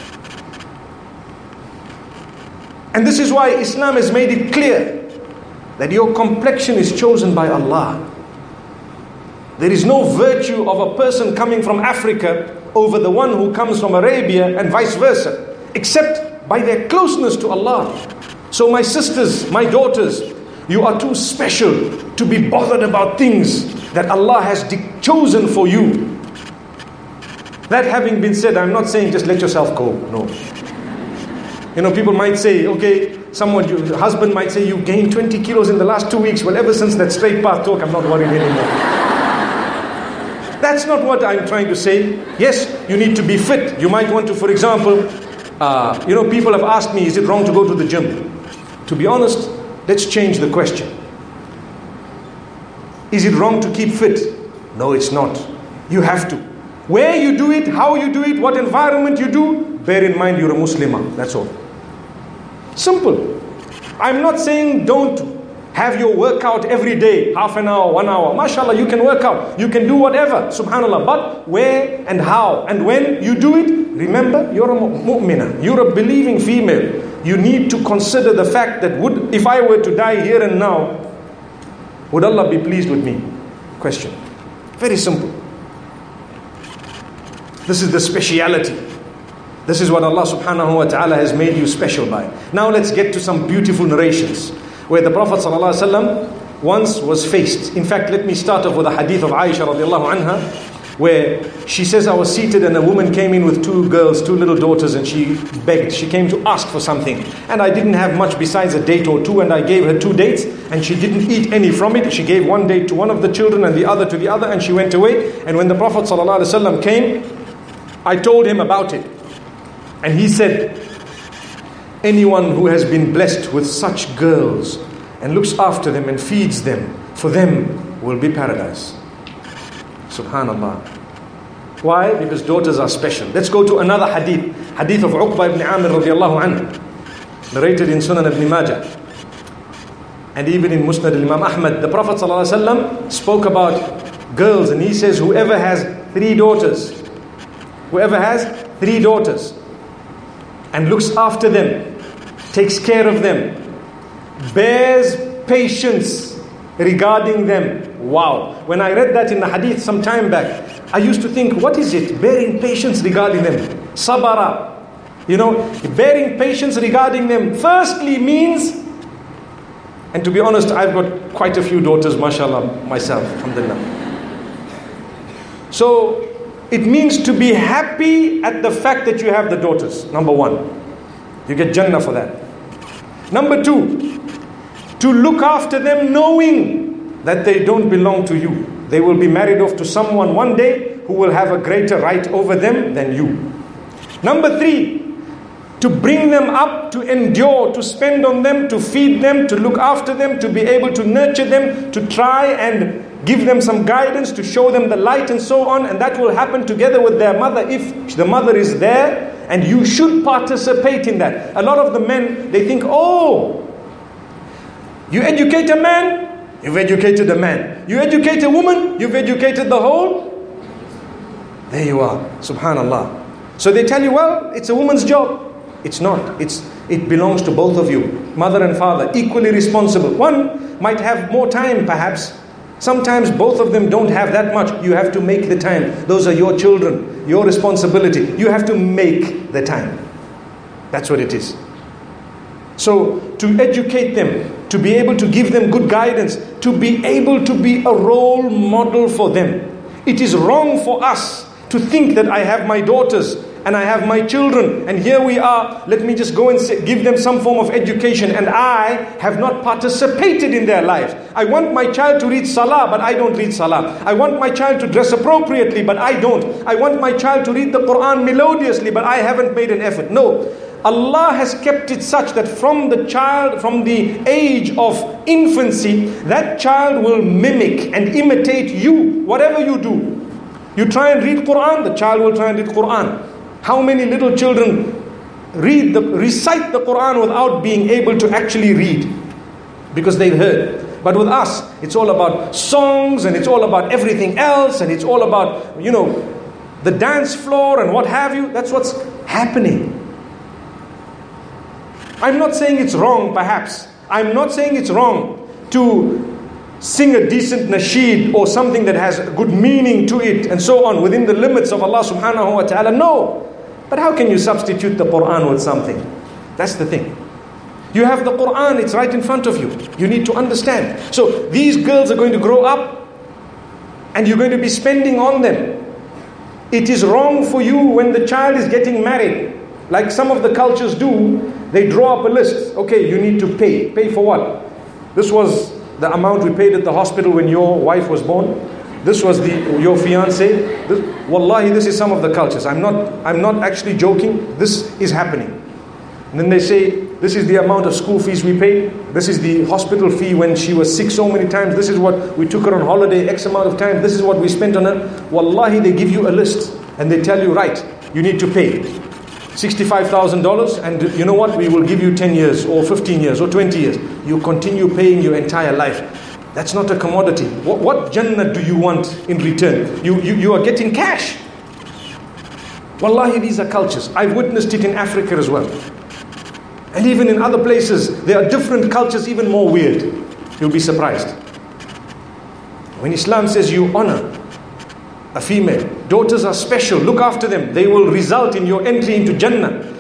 And this is why Islam has made it clear that your complexion is chosen by Allah. There is no virtue of a person coming from Africa over the one who comes from Arabia and vice versa, except by their closeness to Allah. So my sisters, my daughters, you are too special to be bothered about things that Allah has chosen for you. That having been said, I'm not saying just let yourself go. No. People might say, okay, your husband might say, you gained 20 kilos in the last 2 weeks. Well, ever since that straight path talk, I'm not worried anymore. That's not what I'm trying to say. Yes, you need to be fit. You might want to, for example, people have asked me, is it wrong to go to the gym? To be honest, let's change the question. Is it wrong to keep fit? No, it's not. You have to. Where you do it, how you do it, what environment you do, bear in mind you're a Muslimah. That's all. Simple. I'm not saying don't have your workout every day, half an hour, 1 hour. MashaAllah, you can work out. You can do whatever. Subhanallah. But where and how and when you do it, remember, you're a mu'minah. You're a believing female. You need to consider the fact that if I were to die here and now, would Allah be pleased with me? Question. Very simple. This is the speciality. This is what Allah subhanahu wa ta'ala has made you special by. Now let's get to some beautiful narrations. where the Prophet ﷺ once was faced. In fact, let me start off with a hadith of Aisha radiallahu anha, where she says, I was seated and a woman came in with two girls, two little daughters, and she begged. She came to ask for something. And I didn't have much besides a date or two, and I gave her 2 dates, and she didn't eat any from it. She gave 1 date to one of the children and the other to the other, and she went away. And when the Prophet ﷺ came, I told him about it. And he said, anyone who has been blessed with such girls and looks after them and feeds them, for them will be paradise. Subhanallah. Why? Because daughters are special. Let's go to another hadith. Hadith of Uqba ibn Amir radiallahu anhu, narrated in Sunan ibn Majah and even in Musnad al-Imam Ahmad. The Prophet ﷺ spoke about girls, and he says, whoever has 3 daughters, and looks after them, takes care of them, bears patience regarding them. Wow. When I read that in the hadith some time back, I used to think, what is it? Bearing patience regarding them. Sabara. Bearing patience regarding them firstly means, and to be honest, I've got quite a few daughters, mashallah, myself, alhamdulillah. So, it means to be happy at the fact that you have the daughters. Number 1. You get Jannah for that. Number 2, to look after them knowing that they don't belong to you. They will be married off to someone one day who will have a greater right over them than you. Number 3, to bring them up, to endure, to spend on them, to feed them, to look after them, to be able to nurture them, to try and give them some guidance, to show them the light and so on. And that will happen together with their mother if the mother is there. And you should participate in that. A lot of the men, they think, oh, you educate a man, you've educated a man. You educate a woman, you've educated the whole. There you are. Subhanallah. So they tell you, well, it's a woman's job. It's not. It belongs to both of you. Mother and father, equally responsible. One might have more time perhaps. Sometimes both of them don't have that much. You have to make the time. Those are your children, your responsibility. You have to make the time. That's what it is. So to educate them, to be able to give them good guidance, to be able to be a role model for them. It is wrong for us to think that I have my daughters and I have my children, and here we are, let me just go and give them some form of education, and I have not participated in their lives. I want my child to read salah, but I don't read salah. I want my child to dress appropriately, but I don't. I want my child to read the Quran melodiously, but I haven't made an effort. No. Allah has kept it such that from the child, from the age of infancy, that child will mimic and imitate you, whatever you do. You try and read Quran, the child will try and read Quran. How many little children recite the Quran without being able to actually read? Because they've heard. But with us, it's all about songs, and it's all about everything else, and it's all about, the dance floor and what have you. That's what's happening. I'm not saying it's wrong, perhaps. I'm not saying it's wrong to sing a decent nasheed or something that has good meaning to it and so on within the limits of Allah subhanahu wa ta'ala. No. But how can you substitute the Quran with something? That's the thing. You have the Quran, it's right in front of you. You need to understand. So these girls are going to grow up and you're going to be spending on them. It is wrong for you when the child is getting married, like some of the cultures do. They draw up a list. Okay, you need to pay. Pay for what? This was the amount we paid at the hospital when your wife was born. This was your fiance. Wallahi, this is some of the cultures. I'm not actually joking. This is happening. And then they say, this is the amount of school fees we paid. This is the hospital fee when she was sick so many times. This is what we took her on holiday X amount of time. This is what we spent on her. Wallahi, they give you a list and they tell you, right, you need to pay $65,000, and you know what? We will give you 10 years or 15 years or 20 years. You continue paying your entire life. That's not a commodity. What Jannah do you want in return? You are getting cash. Wallahi, these are cultures. I've witnessed it in Africa as well. And even in other places, there are different cultures, even more weird. You'll be surprised. When Islam says you honor a female, daughters are special, look after them, they will result in your entry into Jannah.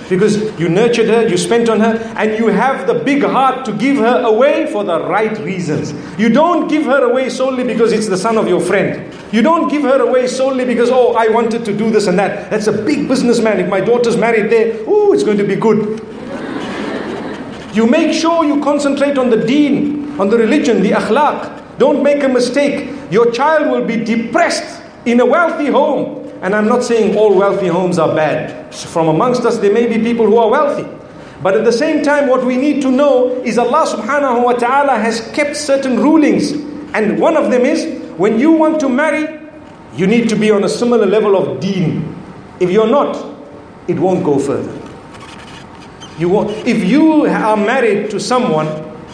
Because you nurtured her, you spent on her, and you have the big heart to give her away for the right reasons. You don't give her away solely because it's the son of your friend. You don't give her away solely because, oh, I wanted to do this and that. That's a big businessman. If my daughter's married there, oh, it's going to be good. You make sure you concentrate on the deen, on the religion, the akhlaq. Don't make a mistake. Your child will be depressed in a wealthy home. And I'm not saying all wealthy homes are bad. From amongst us, there may be people who are wealthy. But at the same time, what we need to know is Allah subhanahu wa ta'ala has kept certain rulings. And one of them is, when you want to marry, you need to be on a similar level of deen. If you're not, it won't go further. You won't. If you are married to someone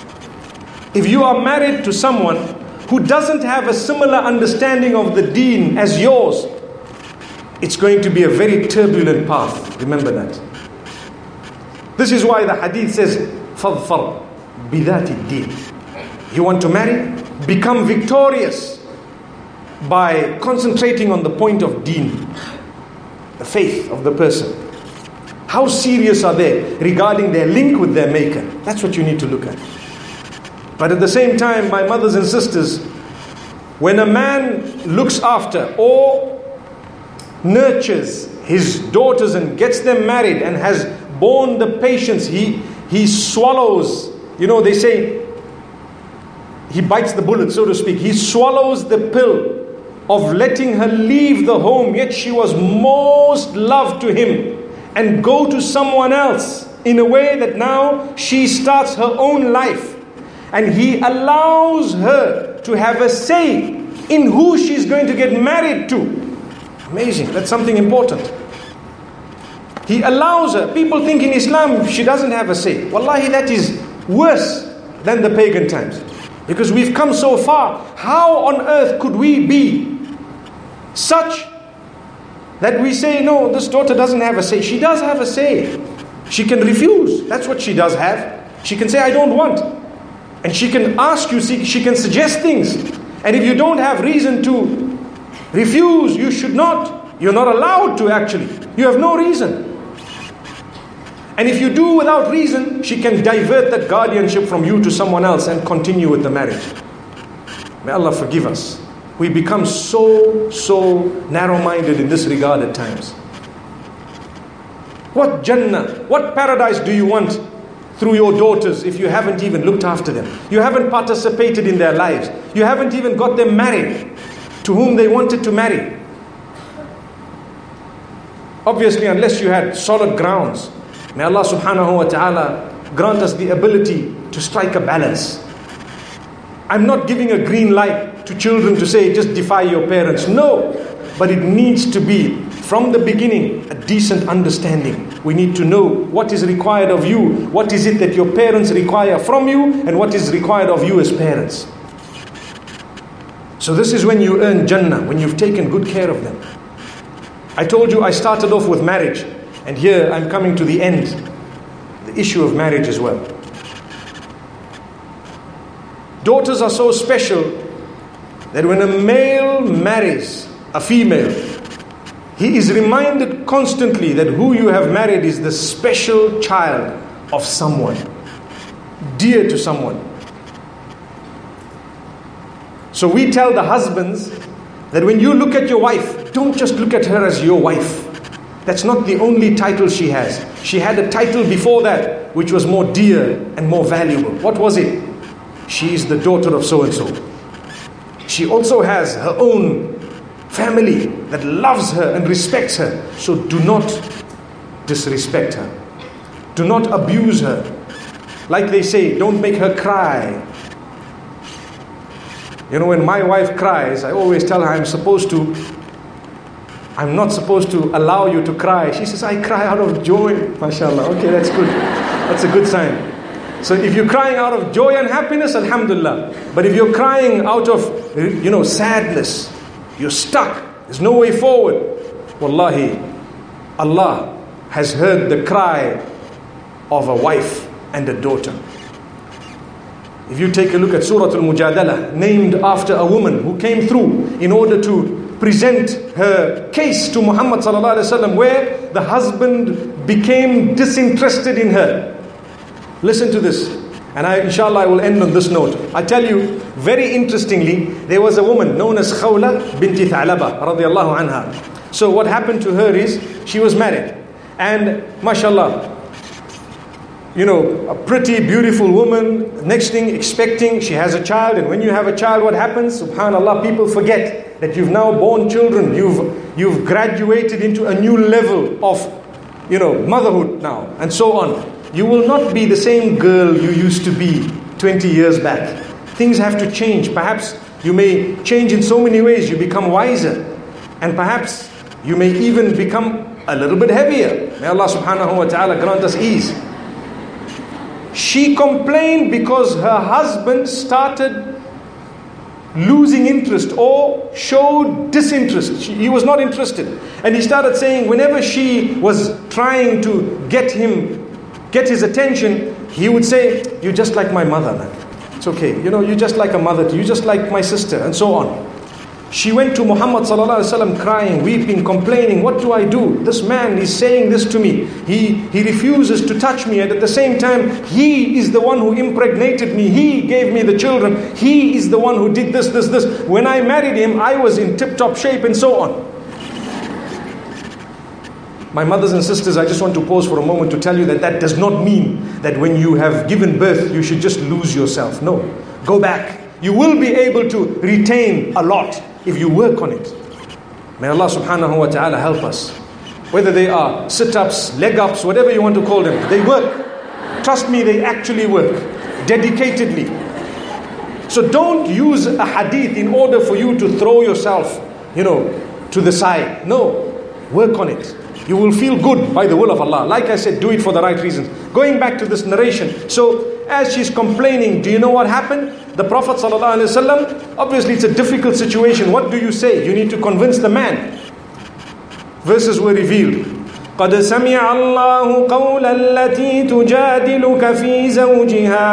who doesn't have a similar understanding of the deen as yours, it's going to be a very turbulent path. Remember that. This is why the hadith says, فَظْفَرْ بِذَاتِ الدِّينِ. You want to marry? Become victorious by concentrating on the point of deen, the faith of the person. How serious are they regarding their link with their maker? That's what you need to look at. But at the same time, my mothers and sisters, when a man looks after or nurtures his daughters and gets them married and has borne the patience, he swallows, they say, he bites the bullet, so to speak. He swallows the pill of letting her leave the home, yet she was most loved to him, and go to someone else in a way that now she starts her own life. And he allows her to have a say in who she's going to get married to. Amazing. That's something important. He allows her. People think in Islam she doesn't have a say. Wallahi, that is worse than the pagan times. Because we've come so far. How on earth could we be such that we say, no, this daughter doesn't have a say? She does have a say. She can refuse. That's what she does have. She can say, I don't want. And she can ask you, she can suggest things. And if you don't have reason to refuse, you should not. You're not allowed to actually. You have no reason. And if you do without reason, she can divert that guardianship from you to someone else and continue with the marriage. May Allah forgive us. We become so narrow-minded in this regard at times. What Jannah, what paradise do you want through your daughters if you haven't even looked after them? You haven't participated in their lives. You haven't even got them married to whom they wanted to marry. Obviously, unless you had solid grounds. May Allah subhanahu wa ta'ala grant us the ability to strike a balance. I'm not giving a green light to children to say, just defy your parents. No, but it needs to be, from the beginning, a decent understanding. We need to know what is required of you, what is it that your parents require from you, and what is required of you as parents. So this is when you earn Jannah, when you've taken good care of them. I told you I started off with marriage, and here I'm coming to the end, the issue of marriage as well. Daughters are so special that when a male marries a female, he is reminded constantly that who you have married is the special child of someone, dear to someone. So we tell the husbands that when you look at your wife, don't just look at her as your wife. That's not the only title she has. She had a title before that which was more dear and more valuable. What was it? She is the daughter of so-and-so. She also has her own family that loves her and respects her. So do not disrespect her. Do not abuse her. Like they say, don't make her cry. When my wife cries, I always tell her I'm not supposed to allow you to cry. She says, I cry out of joy. MashaAllah. Okay, that's good. That's a good sign. So if you're crying out of joy and happiness, alhamdulillah. But if you're crying out of, sadness, you're stuck, there's no way forward, wallahi, Allah has heard the cry of a wife and a daughter. If you take a look at Surah Al-Mujadalah, named after a woman who came through in order to present her case to Muhammad sallallahu alaihi wasallam, where the husband became disinterested in her. Listen to this. And inshallah I will end on this note. I tell you, very interestingly, there was a woman known as Khawla binti Tha'laba radiyallahu anha. So what happened to her is, she was married. And mashallah, you know, a pretty beautiful woman, next thing expecting, she has a child. And when you have a child, what happens? Subhanallah, people forget that you've now born children. You've graduated into a new level of, you know, motherhood now, and so on. You will not be the same girl you used to be 20 years back. Things have to change. Perhaps you may change in so many ways. You become wiser. And perhaps you may even become a little bit heavier. May Allah subhanahu wa ta'ala grant us ease. She complained because her husband started losing interest or showed disinterest. He was not interested. And he started saying whenever she was trying to get his attention, he would say, "You're just like my mother, man. It's okay. You know, you're just like a mother. You're just like my sister," and so on. She went to Muhammad sallallahu alaihi wasallam crying, weeping, complaining, "What do I do? This man is saying this to me. He refuses to touch me, and at the same time, he is the one who impregnated me. He gave me the children. He is the one who did this. When I married him, I was in tip-top shape," and so on. My mothers and sisters, I just want to pause for a moment to tell you that does not mean that when you have given birth, you should just lose yourself. No. Go back. You will be able to retain a lot if you work on it. May Allah subhanahu wa ta'ala help us. Whether they are sit-ups, leg-ups, whatever you want to call them, they work. Trust me, they actually work. Dedicatedly. So don't use a hadith in order for you to throw yourself, to the side. No. Work on it. You will feel good by the will of Allah. Like I said, do it for the right reasons. Going back to this narration. So, as she's complaining, do you know what happened? The Prophet ﷺ, obviously it's a difficult situation. What do you say? You need to convince the man. Verses were revealed. قَدْ سَمِعَ اللَّهُ قَوْلَ الَّتِي تُجَادِلُكَ فِي زَوْجِهَا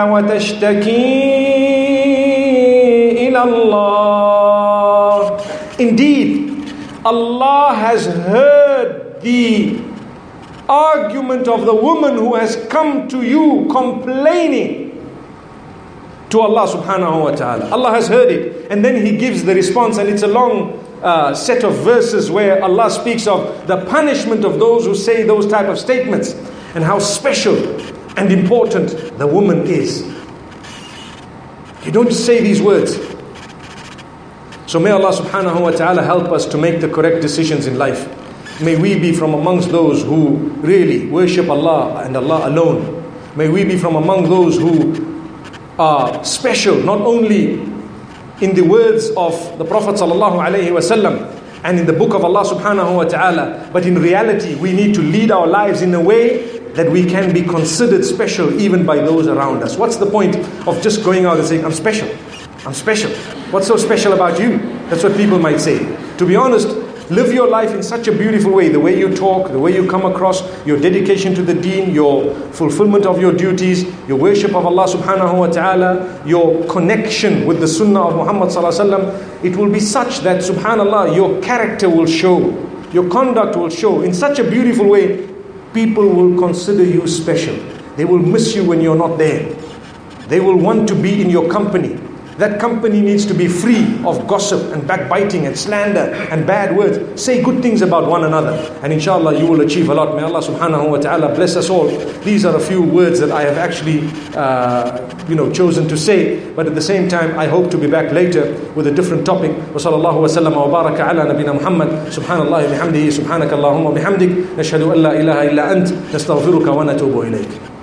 وَتَشْتَكِي إِلَى اللَّهِ. Indeed, Allah has heard the argument of the woman who has come to you complaining to Allah subhanahu wa ta'ala. Allah has heard it. And then He gives the response, and it's a long set of verses where Allah speaks of the punishment of those who say those type of statements and how special and important the woman is. You don't say these words. So may Allah subhanahu wa ta'ala help us to make the correct decisions in life. May we be from amongst those who really worship Allah and Allah alone. May we be from among those who are special, not only in the words of the Prophet sallallahu alaihi wasallam and in the book of Allah subhanahu wa ta'ala, but in reality we need to lead our lives in a way that we can be considered special even by those around us. What's the point of just going out and saying, "I'm special, I'm special"? What's so special about you? That's what people might say. To be honest, live your life in such a beautiful way. The way you talk, the way you come across, your dedication to the deen, your fulfillment of your duties, your worship of Allah subhanahu wa ta'ala, your connection with the sunnah of Muhammad sallallahu alaihi wasallam. It will be such that subhanallah, your character will show, your conduct will show in such a beautiful way. People will consider you special. They will miss you when you're not there. They will want to be in your company. That company needs to be free of gossip and backbiting and slander and bad words. Say good things about one another, and inshallah you will achieve a lot. May Allah subhanahu wa ta'ala bless us all. These are a few words that I have actually chosen to say, but at the same time I hope to be back later with a different topic. Wa sallallahu wa sallam wa baraka ala nabina Muhammad. Subhanallah bihamdihi, subhanaka Allahumma bihamdik, nashhadu an la ilaha illa ant, nastaghfiruka wa natubu ilayk.